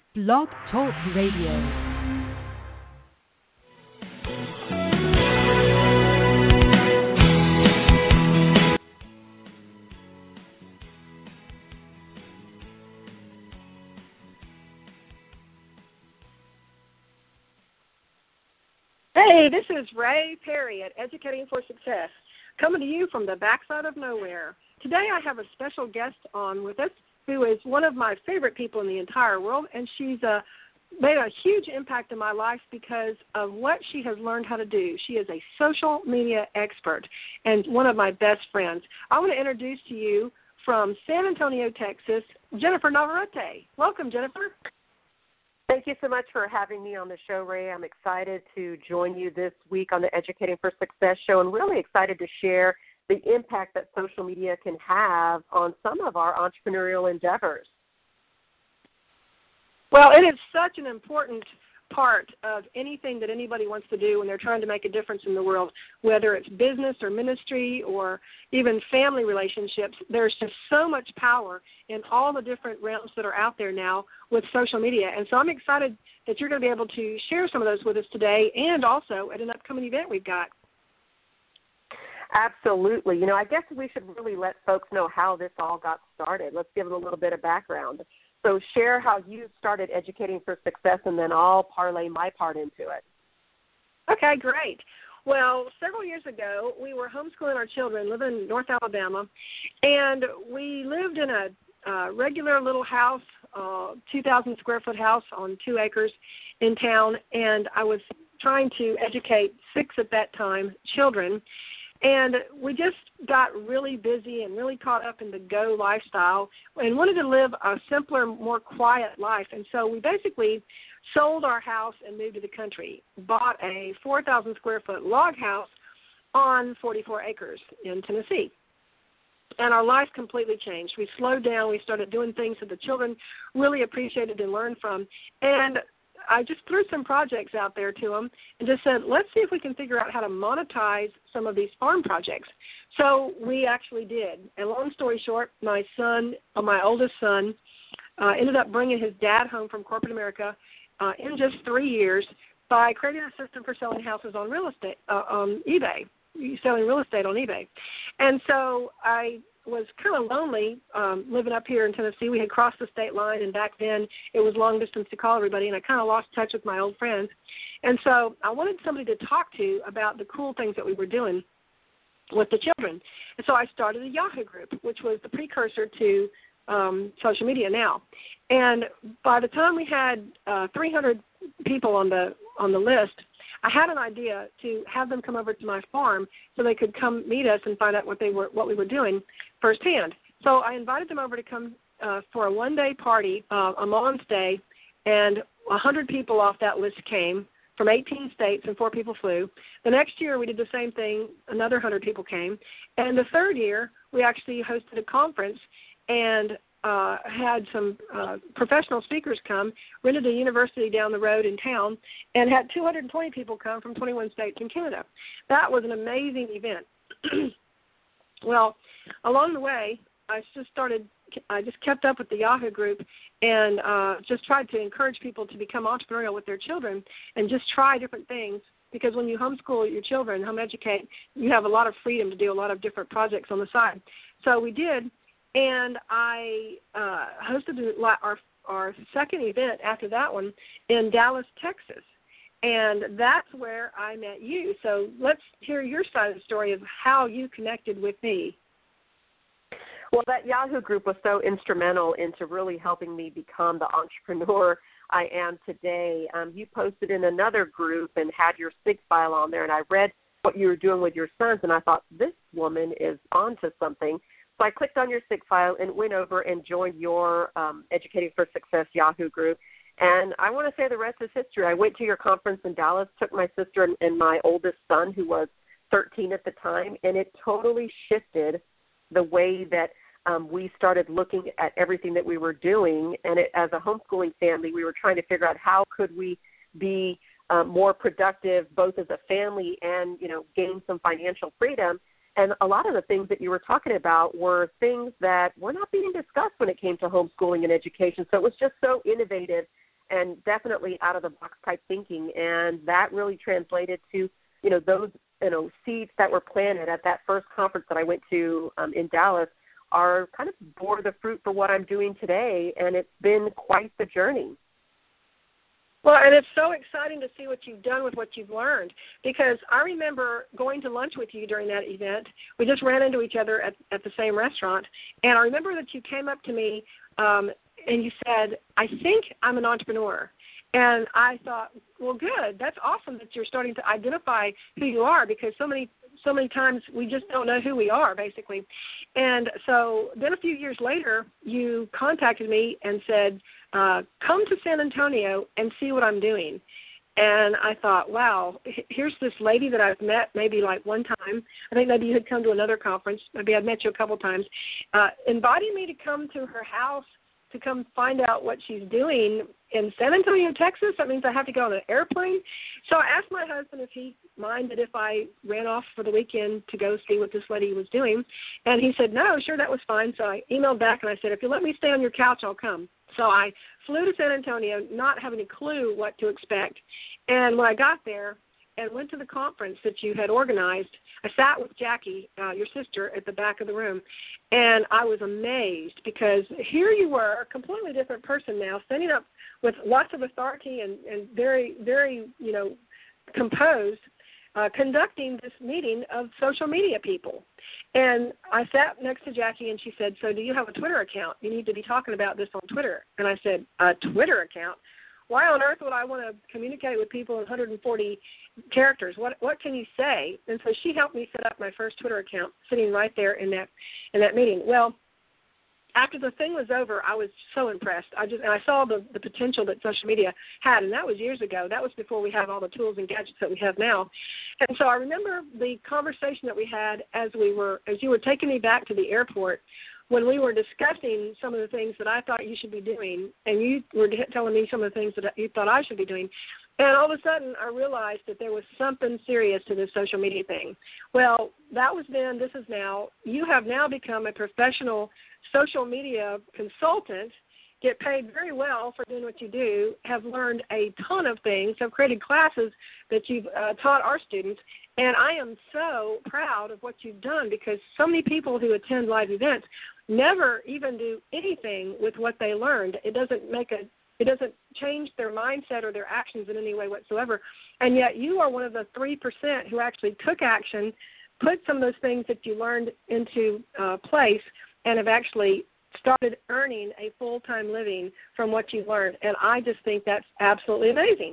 Blog Talk Radio. Hey, this is Ray Perry at Educating for Success, coming to you from the backside of nowhere. Today I have a special guest on with us who is one of my favorite people in the entire world, and she's made a huge impact in my life because of what she has learned how to do. She is a social media expert and one of my best friends. I want to introduce to you from San Antonio, Texas, Jennifer Navarrete. Welcome, Jennifer. Thank you so much for having me on the show, Ray. I'm excited to join you this week on the Educating for Success show and really excited to share the impact that social media can have on some of our entrepreneurial endeavors. Well, it is such an important part of anything that anybody wants to do when they're trying to make a difference in the world, whether it's business or ministry or even family relationships. There's just so much power in all the different realms that are out there now with social media. And so I'm excited that you're going to be able to share some of those with us today and also at an upcoming event we've got. Absolutely. You know, I guess we should really let folks know how this all got started. Let's give them a little bit of background. So share how you started Educating for Success, and then I'll parlay my part into it. Okay, great. Well, several years ago, we were homeschooling our children, living in North Alabama, and we lived in a regular little house, 2,000-square-foot house on 2 acres in town, and I was trying to educate 6 at that time children. And we just got really busy and really caught up in the go lifestyle and wanted to live a simpler, more quiet life. And so we basically sold our house and moved to the country, bought a 4,000-square-foot log house on 44 acres in Tennessee. And our life completely changed. We slowed down. We started doing things that the children really appreciated and learned from. And I just threw some projects out there to them and just said, let's see if we can figure out how to monetize some of these farm projects. So we actually did. And long story short, my oldest son, ended up bringing his dad home from corporate America in just 3 years by creating a system for selling houses on real estate, on eBay, selling real estate on eBay. And so I was kind of lonely living up here in Tennessee. We had crossed the state line, and back then it was long distance to call everybody, and I kind of lost touch with my old friends. And so I wanted somebody to talk to about the cool things that we were doing with the children. And so I started a Yahoo group, which was the precursor to social media now. And by the time we had 300 people on the list, I had an idea to have them come over to my farm so they could come meet us and find out what we were doing firsthand. So I invited them over to come for a one-day party, a Mom's Day, and 100 people off that list came from 18 states, and 4 people flew. The next year we did the same thing. Another 100 people came. And the third year we actually hosted a conference and had some professional speakers come, rented a university down the road in town, and had 220 people come from 21 states and Canada. That was an amazing event. Well, along the way, I just kept up with the Yahoo group and just tried to encourage people to become entrepreneurial with their children and just try different things, because when you homeschool your children, home educate, you have a lot of freedom to do a lot of different projects on the side. So we did. And I hosted our second event after that one in Dallas, Texas. And that's where I met you. So let's hear your side of the story of how you connected with me. Well, that Yahoo group was so instrumental into really helping me become the entrepreneur I am today. You posted in another group and had your SIG file on there, and I read what you were doing with your sons, and I thought, this woman is onto something. So I clicked on your SIG file and went over and joined your Educating for Success Yahoo group. And I want to say the rest is history. I went to your conference in Dallas, took my sister and my oldest son, who was 13 at the time, and it totally shifted the way that we started looking at everything that we were doing. And as a homeschooling family, we were trying to figure out how could we be more productive, both as a family and, gain some financial freedom. And a lot of the things that you were talking about were things that were not being discussed when it came to homeschooling and education. So it was just so innovative and definitely out of the box type thinking. And that really translated to, those, seeds that were planted at that first conference that I went to in Dallas are kind of bore the fruit for what I'm doing today. And it's been quite the journey. Well, and it's so exciting to see what you've done with what you've learned, because I remember going to lunch with you during that event. We just ran into each other at the same restaurant, and I remember that you came up to me and you said, I think I'm an entrepreneur. And I thought, well, good. That's awesome that you're starting to identify who you are, because so many times we just don't know who we are, basically. And so then a few years later, you contacted me and said, come to San Antonio and see what I'm doing. And I thought, wow, here's this lady that I've met maybe like one time. I think maybe you had come to another conference. Maybe I'd met you a couple times. Inviting me to come to her house to come find out what she's doing in San Antonio, Texas. That means I have to go on an airplane. So I asked my husband if he minded if I ran off for the weekend to go see what this lady was doing. And he said, no, sure, that was fine. So I emailed back and I said, if you let me stay on your couch, I'll come. So I flew to San Antonio, not having a clue what to expect. And when I got there and went to the conference that you had organized, I sat with Jackie, your sister, at the back of the room, and I was amazed, because here you were, a completely different person now, standing up with lots of authority and very, very, composed, conducting this meeting of social media people. And I sat next to Jackie, and she said, so do you have a Twitter account? You need to be talking about this on Twitter. And I said, a Twitter account? Why on earth would I want to communicate with people in 140 characters? What can you say? And so she helped me set up my first Twitter account, sitting right there in that meeting. Well, after the thing was over, I was so impressed. And I saw the potential that social media had, and that was years ago. That was before we had all the tools and gadgets that we have now. And so I remember the conversation that we had as you were taking me back to the airport, when we were discussing some of the things that I thought you should be doing, and you were telling me some of the things that you thought I should be doing. And all of a sudden, I realized that there was something serious to this social media thing. Well, that was then, this is now. You have now become a professional social media consultant, get paid very well for doing what you do, have learned a ton of things, have created classes that you've taught our students. And I am so proud of what you've done, because so many people who attend live events never even do anything with what they learned. It doesn't change their mindset or their actions in any way whatsoever. And yet you are one of the 3% who actually took action, put some of those things that you learned into place, and have actually started earning a full-time living from what you've learned. And I just think that's absolutely amazing.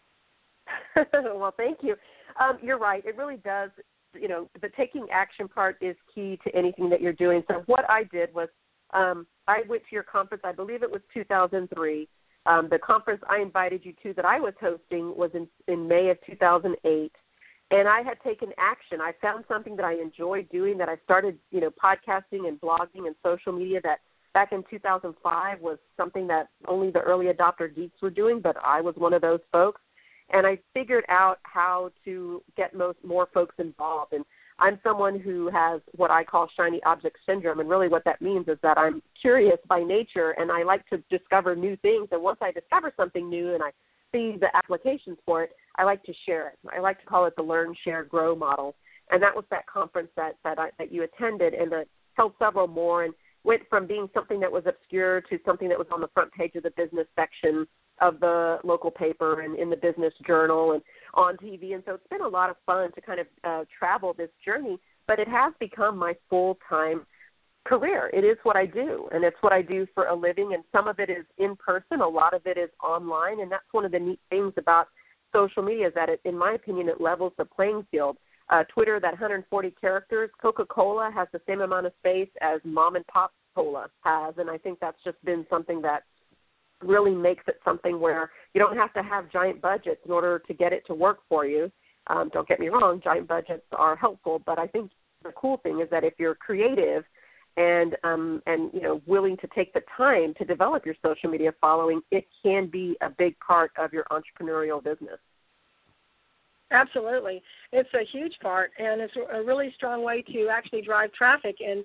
Well, thank you. You're right. It really does. The taking action part is key to anything that you're doing. So what I did was I went to your conference. I believe it was 2003. The conference I invited you to that I was hosting was in May of 2008. And I had taken action. I found something that I enjoyed doing, that I started, podcasting and blogging and social media, that back in 2005 was something that only the early adopter geeks were doing, but I was one of those folks. And I figured out how to get more folks involved. And I'm someone who has what I call shiny object syndrome. And really what that means is that I'm curious by nature, and I like to discover new things. And once I discover something new and I see the applications for it, I like to share it. I like to call it the Learn, Share, Grow model. And that was that conference that you attended, and that held several more, and went from being something that was obscure to something that was on the front page of the business section of the local paper and in the business journal and on TV. And so it's been a lot of fun to kind of travel this journey, but it has become my full-time career. It is what I do, and it's what I do for a living, and some of it is in person, a lot of it is online, and that's one of the neat things about social media is that, in my opinion, it levels the playing field. Twitter, that 140 characters, Coca-Cola has the same amount of space as mom-and-pop cola has, and I think that's just been something that really makes it something where you don't have to have giant budgets in order to get it to work for you. Don't get me wrong, giant budgets are helpful, but I think the cool thing is that if you're creative and willing to take the time to develop your social media following, it can be a big part of your entrepreneurial business. Absolutely. It's a huge part, and it's a really strong way to actually drive traffic, and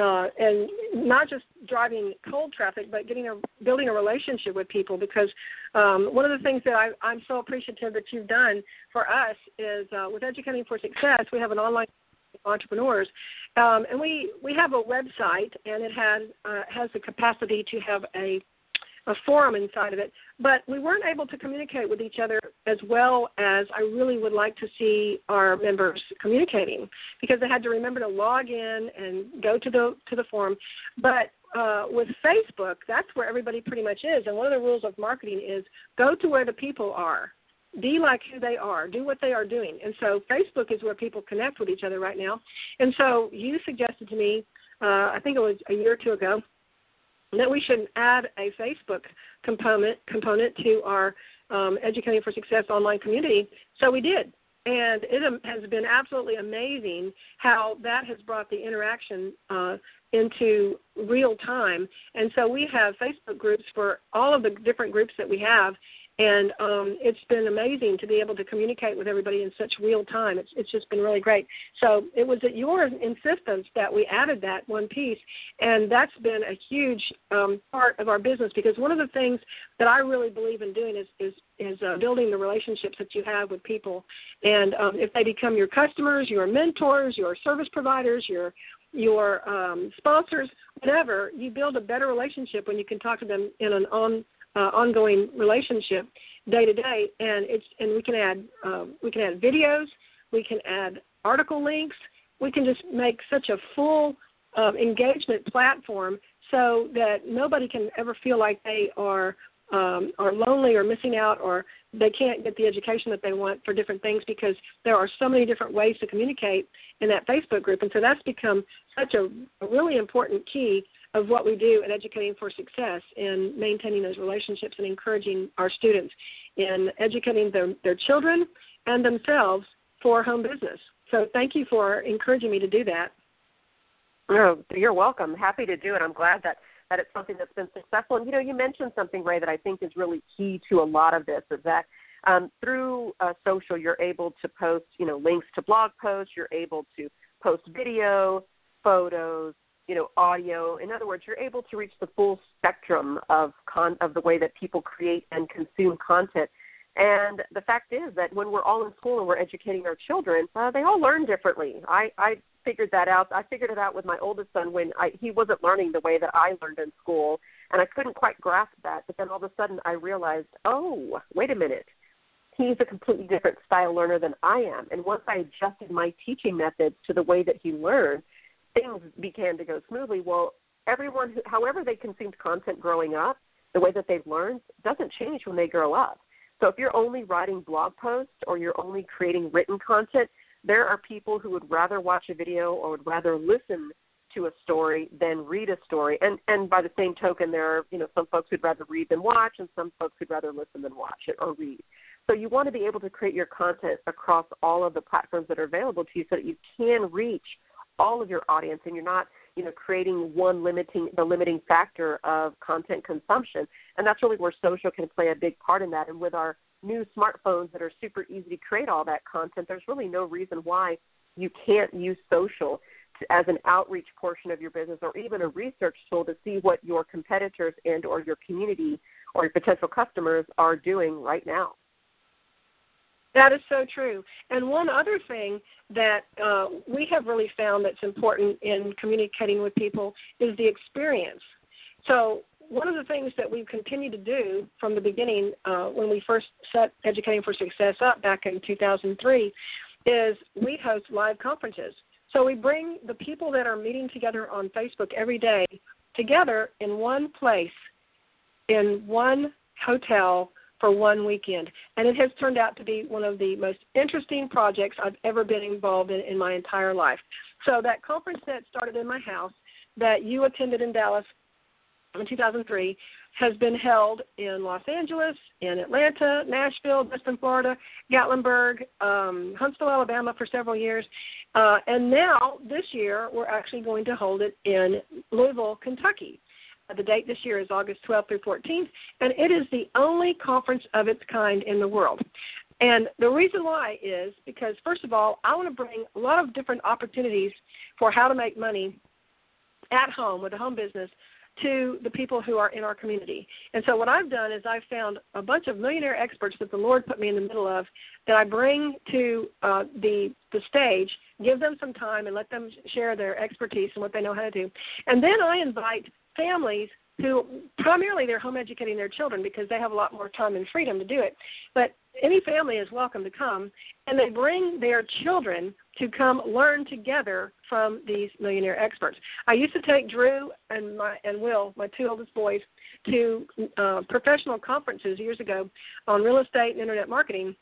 not just driving cold traffic, but building a relationship with people, because one of the things that I'm so appreciative that you've done for us is with Educating for Success, we have an online entrepreneurs, and we have a website, and it has the capacity to have a forum inside of it, but we weren't able to communicate with each other as well as I really would like to see our members communicating, because they had to remember to log in and go to the forum. But with Facebook, that's where everybody pretty much is, and one of the rules of marketing is go to where the people are. Be like who they are. Do what they are doing. And so Facebook is where people connect with each other right now. And so you suggested to me, I think it was a year or two ago, that we should add a Facebook component to our Educating for Success online community. So we did. And it has been absolutely amazing how that has brought the interaction into real time. And so we have Facebook groups for all of the different groups that we have. And it's been amazing to be able to communicate with everybody in such real time. It's just been really great. So it was at your insistence that we added that one piece, and that's been a huge part of our business, because one of the things that I really believe in doing is building the relationships that you have with people. And if they become your customers, your mentors, your service providers, your sponsors, whatever, you build a better relationship when you can talk to them in an ongoing relationship day to day, and we can add videos, we can add article links, we can just make such a full engagement platform so that nobody can ever feel like they are lonely or missing out, or they can't get the education that they want for different things, because there are so many different ways to communicate in that Facebook group. And so that's become such a really important key of what we do at Educating for Success in maintaining those relationships and encouraging our students in educating their children and themselves for home business. So thank you for encouraging me to do that. Oh, you're welcome. Happy to do it. I'm glad that it's something that's been successful. And, you mentioned something, Ray, that I think is really key to a lot of this, is that through social, you're able to post, links to blog posts. You're able to post video, photos, audio. In other words, you're able to reach the full spectrum of the way that people create and consume content. And the fact is that when we're all in school and we're educating our children, they all learn differently. I figured that out. I figured it out with my oldest son when he wasn't learning the way that I learned in school, and I couldn't quite grasp that. But then all of a sudden I realized, oh, wait a minute. He's a completely different style learner than I am. And once I adjusted my teaching methods to the way that he learned, things began to go smoothly. Well, everyone, however they consumed content growing up, the way that they've learned doesn't change when they grow up. So if you're only writing blog posts or you're only creating written content, there are people who would rather watch a video or would rather listen to a story than read a story. And by the same token, there are some folks who'd rather read than watch, and some folks who'd rather listen than watch it or read. So you want to be able to create your content across all of the platforms that are available to you so that you can reach all of your audience, and you're not creating the limiting factor of content consumption. And that's really where social can play a big part in that. And with our new smartphones that are super easy to create all that content, there's really no reason why you can't use social as an outreach portion of your business, or even a research tool to see what your competitors and or your community or your potential customers are doing right now. That is so true. And one other thing that we have really found that's important in communicating with people is the experience. So one of the things that we've continued to do from the beginning when we first set Educating for Success up back in 2003 is we host live conferences. So we bring the people that are meeting together on Facebook every day together in one place, in one hotel, for one weekend. And it has turned out to be one of the most interesting projects I've ever been involved in my entire life. So that conference that started in my house that you attended in Dallas in 2003 has been held in Los Angeles, in Atlanta, Nashville, Destin, Florida, Gatlinburg, Huntsville, Alabama for several years. And now this year we're actually going to hold it in Louisville, Kentucky. The date this year is August 12th through 14th, and it is the only conference of its kind in the world. And the reason why is because, first of all, I want to bring a lot of different opportunities for how to make money at home with a home business to the people who are in our community. And so what I've done is I've found a bunch of millionaire experts that the Lord put me in the middle of that I bring to the stage, give them some time and let them share their expertise and what they know how to do. And then I invite families who primarily they're home educating their children because they have a lot more time and freedom to do it. But any family is welcome to come, and they bring their children to come learn together from these millionaire experts. I used to take Drew and Will, my two oldest boys, to professional conferences years ago on real estate and internet marketing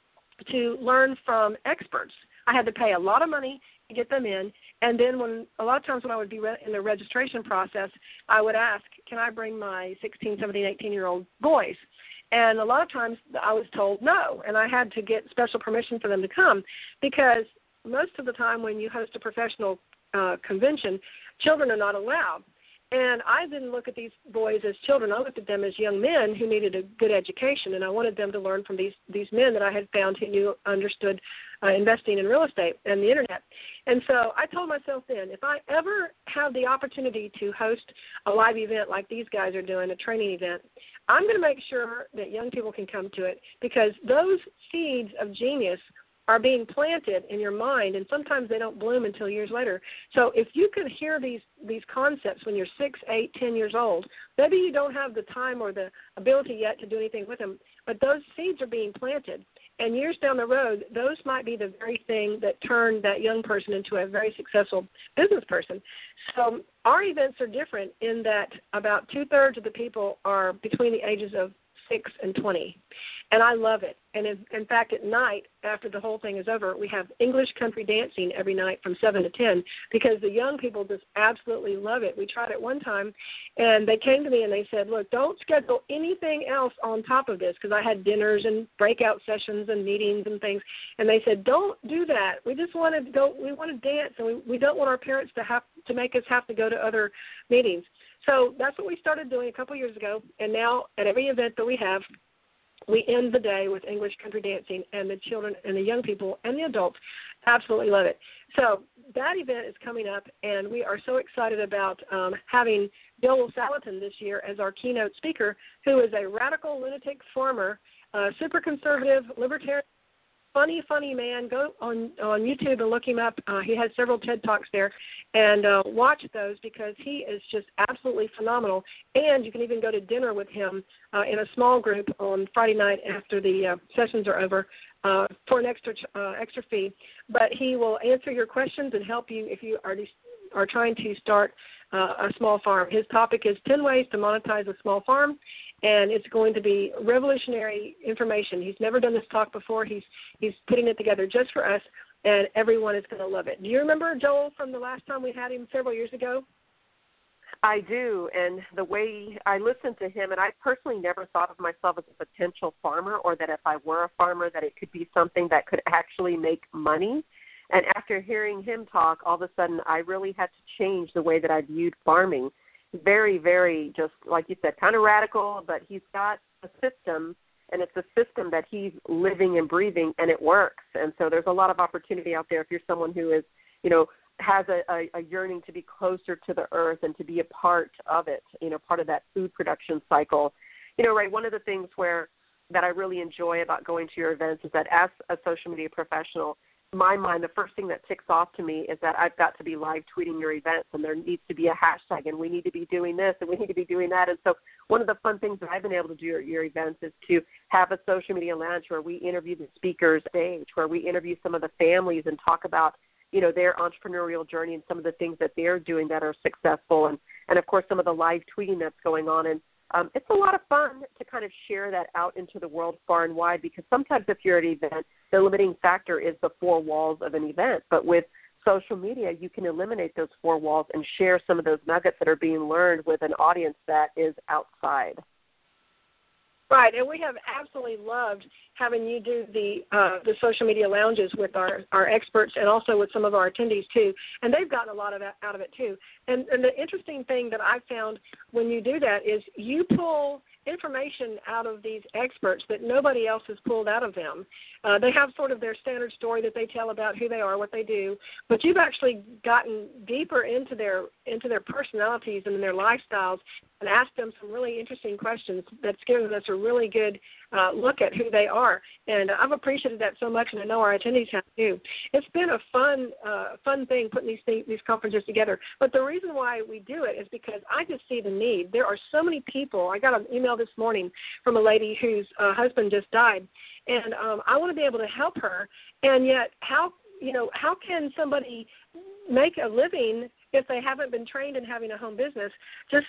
to learn from experts. I had to pay a lot of money to get them in, and then a lot of times when I would be in the registration process, I would ask, can I bring my 16, 17, 18-year-old boys? And a lot of times I was told no, and I had to get special permission for them to come because most of the time when you host a professional convention, children are not allowed. And I didn't look at these boys as children. I looked at them as young men who needed a good education, and I wanted them to learn from these men that I had found who understood investing in real estate and the internet. And so I told myself then, if I ever have the opportunity to host a live event like these guys are doing, a training event, I'm going to make sure that young people can come to it because those seeds of genius are being planted in your mind, and sometimes they don't bloom until years later. So if you can hear these concepts when you're 6, 8, 10 years old, maybe you don't have the time or the ability yet to do anything with them, but those seeds are being planted. And years down the road, those might be the very thing that turned that young person into a very successful business person. So our events are different in that about 2/3 of the people are between the ages of 6 and 20. And I love it. And in fact, at night, after the whole thing is over, we have English country dancing every night from 7 to 10 because the young people just absolutely love it. We tried it one time, and they came to me and they said, look, don't schedule anything else on top of this because I had dinners and breakout sessions and meetings and things. And they said, don't do that. We just want to go. We want to dance, and we don't want our parents to have to make us have to go to other meetings. So that's what we started doing a couple years ago, and now at every event that we have, we end the day with English country dancing, and the children and the young people and the adults absolutely love it. So that event is coming up, and we are so excited about having Joel Salatin this year as our keynote speaker, who is a radical lunatic farmer, super conservative, libertarian, funny man. Go on YouTube and look him up. He has several TED Talks there, and watch those because he is just absolutely phenomenal. And you can even go to dinner with him in a small group on Friday night after the sessions are over for an extra fee. But he will answer your questions and help you if you are trying to start a small farm. His topic is 10 ways to monetize a small farm. And it's going to be revolutionary information. He's never done this talk before. He's putting it together just for us, and everyone is going to love it. Do you remember, Joel, from the last time we had him several years ago? I do, and the way I listened to him, and I personally never thought of myself as a potential farmer or that if I were a farmer that it could be something that could actually make money. And after hearing him talk, all of a sudden I really had to change the way that I viewed farming. Very, very, just like you said, kind of radical, but he's got a system, and it's a system that he's living and breathing, and it works. And so there's a lot of opportunity out there if you're someone who is, has a yearning to be closer to the earth and to be a part of it, part of that food production cycle. Right, one of the things that I really enjoy about going to your events is that as a social media professional, in my mind, the first thing that ticks off to me is that I've got to be live tweeting your events, and there needs to be a hashtag, and we need to be doing this, and we need to be doing that. And so one of the fun things that I've been able to do at your events is to have a social media lounge where we interview the speakers stage, where we interview some of the families and talk about, their entrepreneurial journey and some of the things that they're doing that are successful, and of course, some of the live tweeting that's going on. And it's a lot of fun to kind of share that out into the world far and wide because sometimes if you're at an event, the limiting factor is the four walls of an event. But with social media, you can eliminate those four walls and share some of those nuggets that are being learned with an audience that is outside. Right, and we have absolutely loved having you do the social media lounges with our experts and also with some of our attendees too, and they've gotten a lot out of it too. And the interesting thing that I found when you do that is you pull information out of these experts that nobody else has pulled out of them. They have sort of their standard story that they tell about who they are, what they do, but you've actually gotten deeper into their personalities and their lifestyles and asked them some really interesting questions that's given us a really good look at who they are. And I've appreciated that so much, and I know our attendees have too. It's been a fun thing putting these conferences together. But the reason why we do it is because I just see the need. There are so many people. I got an email this morning from a lady whose husband just died, and I want to be able to help her. And yet, how can somebody make a living if they haven't been trained in having a home business just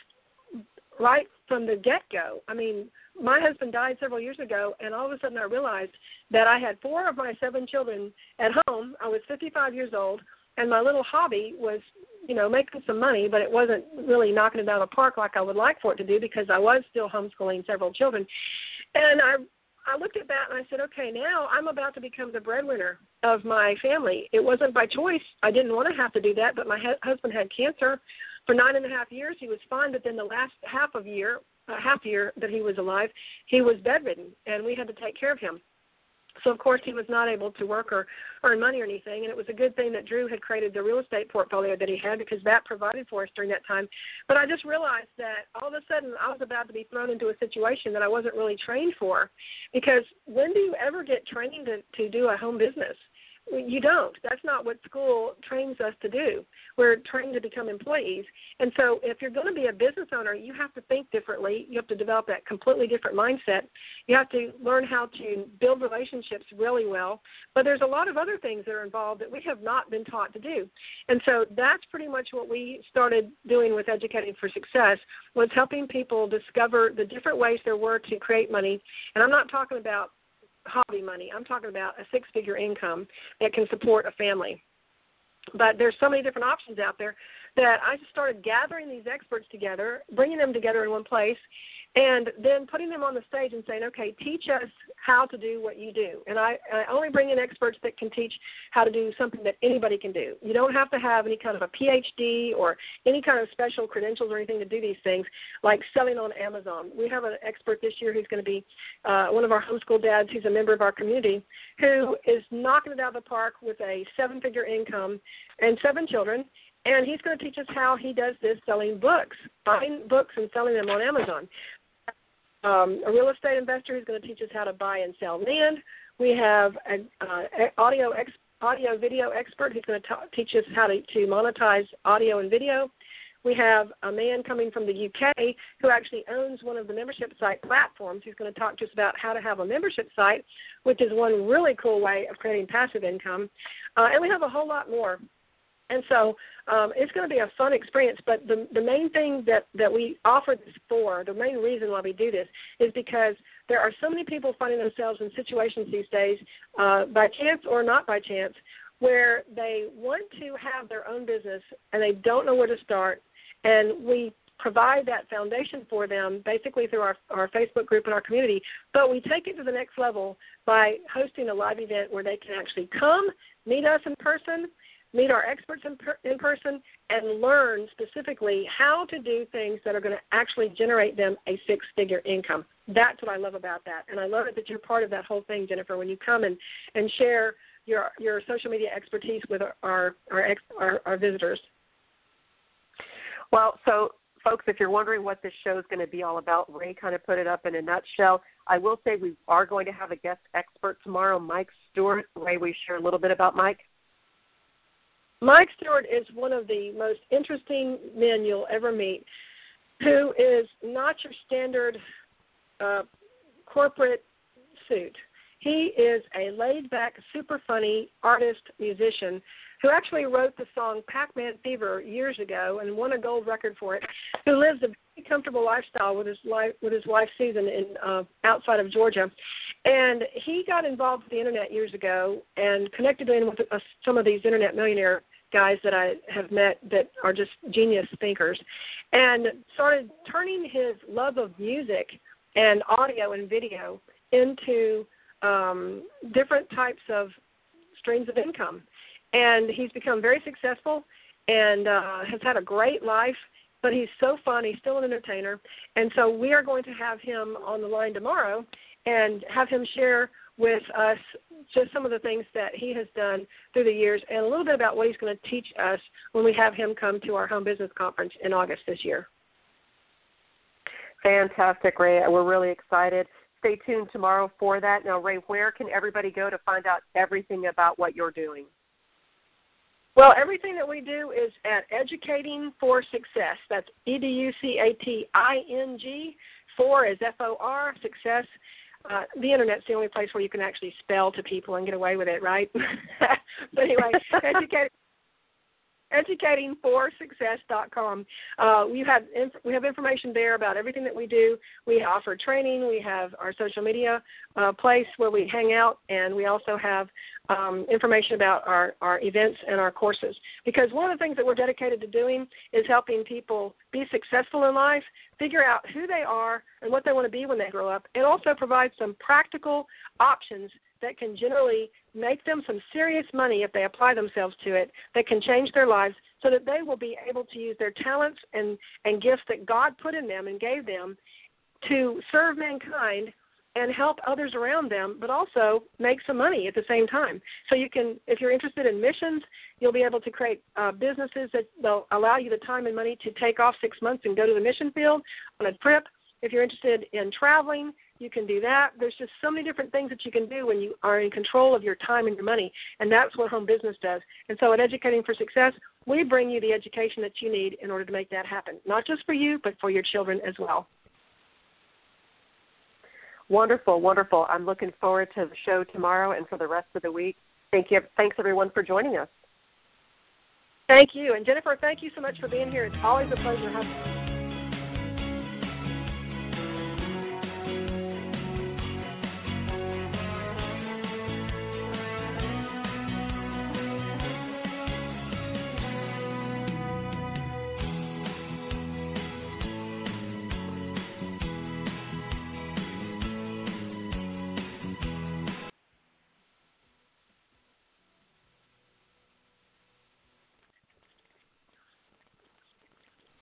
right from the get-go? I mean, my husband died several years ago, and all of a sudden I realized that I had 4 of my 7 children at home. I was 55 years old, and my little hobby was, making some money, but it wasn't really knocking it out of the park like I would like for it to do because I was still homeschooling several children. And I looked at that and I said, okay, now I'm about to become the breadwinner of my family. It wasn't by choice. I didn't want to have to do that, but my husband had cancer for 9.5 years. He was fine, but then the last half year that he was alive, he was bedridden, and we had to take care of him. So, of course, he was not able to work or earn money or anything, and it was a good thing that Drew had created the real estate portfolio that he had because that provided for us during that time. But I just realized that all of a sudden I was about to be thrown into a situation that I wasn't really trained for, because when do you ever get training to do a home business? You don't. That's not what school trains us to do. We're trained to become employees. And so if you're going to be a business owner, you have to think differently. You have to develop that completely different mindset. You have to learn how to build relationships really well. But there's a lot of other things that are involved that we have not been taught to do. And so that's pretty much what we started doing with Educating for Success, was helping people discover the different ways there were to create money. And I'm not talking about hobby money. I'm talking about a 6-figure income that can support a family. But there's so many different options out there that I just started gathering these experts together, bringing them together in one place, and then putting them on the stage and saying, okay, teach us how to do what you do. And I only bring in experts that can teach how to do something that anybody can do. You don't have to have any kind of a PhD or any kind of special credentials or anything to do these things, like selling on Amazon. We have an expert this year who's going to be one of our homeschool dads who's a member of our community, who is knocking it out of the park with a 7-figure income and 7 children. And he's going to teach us how he does this selling books, buying books and selling them on Amazon. A real estate investor who's going to teach us how to buy and sell land. We have an audio-video expert who's going to teach us how to monetize audio and video. We have a man coming from the UK who actually owns one of the membership site platforms who's going to talk to us about how to have a membership site, which is one really cool way of creating passive income. And we have a whole lot more. And so it's going to be a fun experience, but the main thing that we offer this for, the main reason why we do this, is because there are so many people finding themselves in situations these days, by chance or not by chance, where they want to have their own business and they don't know where to start, and we provide that foundation for them basically through our Facebook group and our community, but we take it to the next level by hosting a live event where they can actually come, meet us in person, meet our experts in person, and learn specifically how to do things that are going to actually generate them a 6-figure income. That's what I love about that. And I love it that you're part of that whole thing, Jennifer, when you come and share your social media expertise with our visitors. Well, so folks, if you're wondering what this show is going to be all about, Ray kind of put it up in a nutshell. I will say we are going to have a guest expert tomorrow, Mike Stewart. Ray, will you share a little bit about Mike? Mike Stewart is one of the most interesting men you'll ever meet, who is not your standard corporate suit. He is a laid-back, super funny artist, musician, who actually wrote the song Pac-Man Fever years ago and won a gold record for it, who lives a very comfortable lifestyle with his wife Susan outside of Georgia. And he got involved with the Internet years ago and connected in with some of these Internet millionaire guys that I have met that are just genius thinkers, and started turning his love of music and audio and video into different types of streams of income. And he's become very successful and has had a great life. but he's so fun. He's still an entertainer. And so we are going to have him on the line tomorrow and have him share with us just some of the things that he has done through the years and a little bit about what he's going to teach us when we have him come to our Home Business Conference in August this year. Fantastic, Ray. We're really excited. Stay tuned tomorrow for that. Now, Ray, where can everybody go to find out everything about what you're doing? Well, everything that we do is at Educating for Success. That's EDUCATING. 4 is FOR, success. The Internet's the only place where you can actually spell to people and get away with it, right? But anyway, educatingforsuccess.com. We have information there about everything that we do. We offer training. We have our social media place where we hang out, and we also have information about our events and our courses. Because one of the things that we're dedicated to doing is helping people be successful in life, figure out who they are and what they want to be when they grow up, and also provide some practical options that can generally make them some serious money if they apply themselves to it, that can change their lives so that they will be able to use their talents and gifts that God put in them and gave them to serve mankind and help others around them, but also make some money at the same time. So you can, if you're interested in missions, you'll be able to create businesses that will allow you the time and money to take off 6 months and go to the mission field on a trip. If you're interested in traveling, you can do that. There's just so many different things that you can do when you are in control of your time and your money, and that's what home business does. And so at Educating for Success, we bring you the education that you need in order to make that happen, not just for you, but for your children as well. Wonderful, wonderful. I'm looking forward to the show tomorrow and for the rest of the week. Thank you. Thanks, everyone, for joining us. Thank you. And, Jennifer, thank you so much for being here. It's always a pleasure.